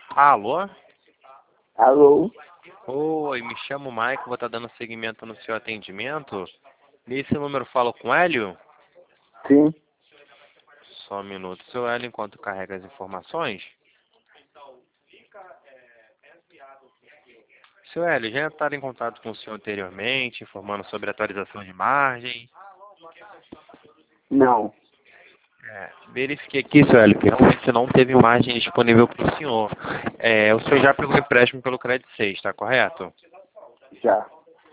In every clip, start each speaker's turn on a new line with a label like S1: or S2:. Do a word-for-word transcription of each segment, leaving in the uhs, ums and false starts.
S1: Alô?
S2: Alô?
S1: Oi, me chamo Mike, vou estar dando seguimento no seu atendimento. Nesse número falo com o Hélio?
S2: Sim.
S1: Só um minuto. Seu Hélio, enquanto carrega as informações. Seu Hélio, já entraram em contato com o senhor anteriormente, informando sobre a atualização de margem?
S2: Não.
S1: É, verifiquei aqui, seu Hélio, que realmente não teve margem disponível para o senhor. É, o senhor já pegou empréstimo pelo Credit seis, está correto?
S2: Já.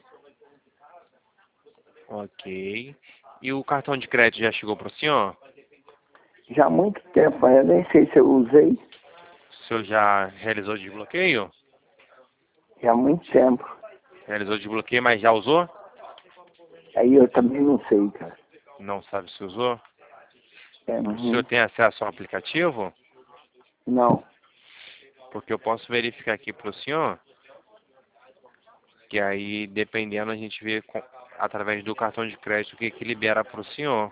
S1: Ok. E o cartão de crédito já chegou para o senhor?
S2: Já há muito tempo, mas eu nem sei se eu usei.
S1: O senhor já realizou o desbloqueio?
S2: Já há muito tempo.
S1: Realizou o desbloqueio, mas já usou?
S2: Aí eu também não sei, cara.
S1: Não sabe se usou?
S2: É,
S1: O senhor
S2: uhum.
S1: tem acesso ao aplicativo?
S2: Não.
S1: Porque eu posso verificar aqui para o senhor, que aí, dependendo, a gente vê com, através do cartão de crédito o que, que libera para o senhor.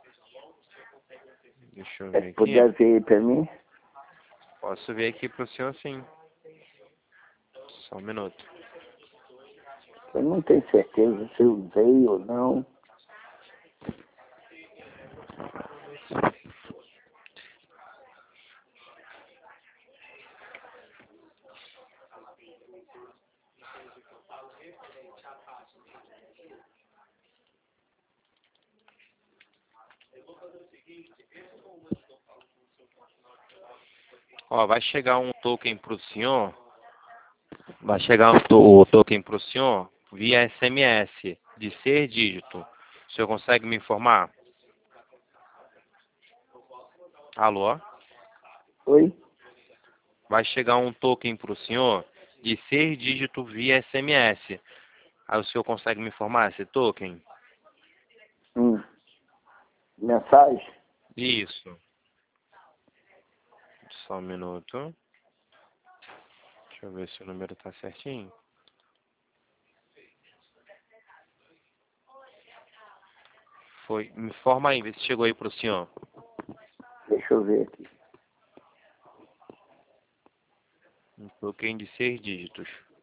S1: Deixa eu
S2: É,
S1: ver
S2: se
S1: aqui.
S2: puder ver aí pra mim.
S1: Posso ver aqui para o senhor, sim. Só um minuto.
S2: Eu não tenho certeza se eu usei ou não.
S1: Ó, vai chegar um token para o senhor. Vai chegar um to o token para o senhor via S M S de seis dígitos. O senhor consegue me informar? Alô?
S2: Oi?
S1: Vai chegar um token para o senhor de seis dígitos via S M S. Aí o senhor consegue me informar esse token?
S2: Hum. Mensagem?
S1: Isso. Só um minuto. Deixa eu ver se o número tá certinho. Foi. Me informa aí, vê se chegou aí pro senhor.
S2: Deixa eu ver aqui.
S1: Um token de seis dígitos.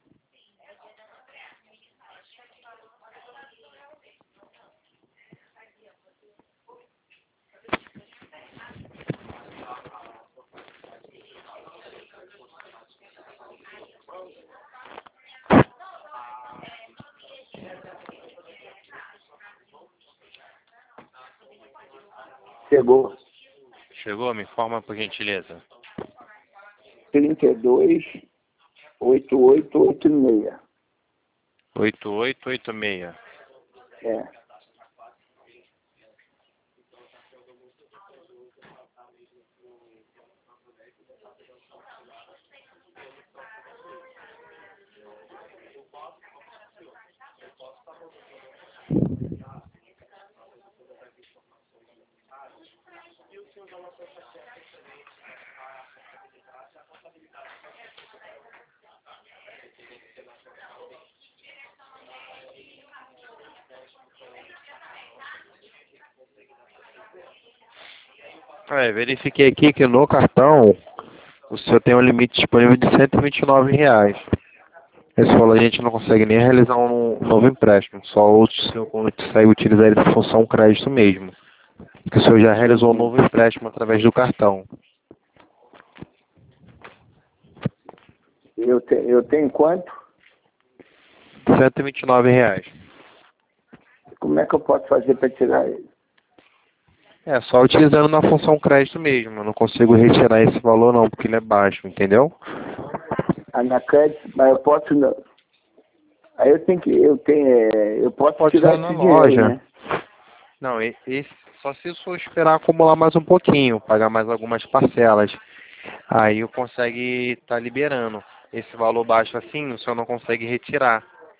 S2: Chegou.
S1: Chegou? Me informa por gentileza.
S2: trinta e dois, oitenta e oito, oitenta e seis.
S1: oito oito oito seis.
S2: É.
S1: É, verifiquei aqui que no cartão o senhor tem um limite disponível de cento e vinte e nove reais. Esse valor a gente não consegue nem realizar um novo empréstimo, só o senhor consegue utilizar ele da função crédito mesmo. Porque o senhor já realizou um
S2: Uhum.
S1: novo empréstimo através do cartão.
S2: Eu, te, eu tenho quanto?
S1: cento e vinte e nove reais.
S2: Como é que eu posso fazer para tirar ele?
S1: É, só utilizando na função crédito mesmo. Eu não consigo retirar esse valor não, porque ele é baixo, entendeu?
S2: Ah, na crédito, mas eu posso não. Aí eu tenho que, eu tenho, é, eu posso
S1: Pode
S2: tirar
S1: usar na
S2: esse dinheiro,
S1: loja.
S2: né?
S1: Não, e- esse, só se o senhor esperar acumular mais um pouquinho, pagar mais algumas parcelas. Aí eu consegue estar liberando. Esse valor baixo assim, o senhor não consegue retirar.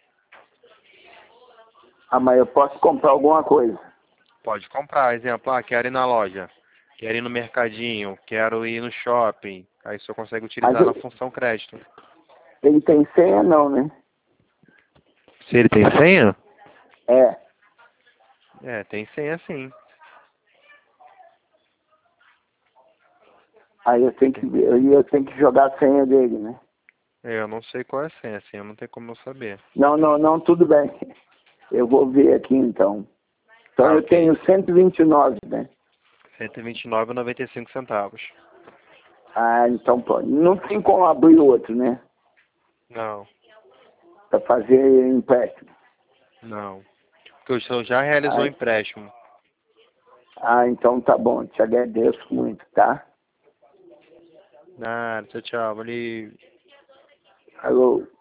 S2: Ah, mas eu posso comprar alguma coisa.
S1: Pode comprar, exemplo, ah, quero ir na loja, quero ir no mercadinho, quero ir no shopping. Aí o senhor consegue
S2: Mas
S1: utilizar na
S2: eu-
S1: função crédito.
S2: ele tem senha não, né?
S1: Se ele tem senha?
S2: É.
S1: É, tem senha sim.
S2: Aí eu tenho que ver, eu tenho que jogar a senha dele, né?
S1: É, eu não sei qual é a senha, assim, eu não tenho como eu saber.
S2: Não, não, não, tudo bem. Eu vou ver aqui então. Então
S1: Ah,
S2: eu
S1: ok.
S2: tenho cento e vinte e nove, né?
S1: cento e vinte e nove e noventa e cinco centavos.
S2: Ah, então pode. Não tem como abrir outro, né?
S1: Não,
S2: Para fazer empréstimo.
S1: não. Porque o senhor já realizou o
S2: Ah,
S1: empréstimo.
S2: ah, então tá bom. Te agradeço muito, tá?
S1: Ah, tchau, tchau. Valeu.
S2: Alô.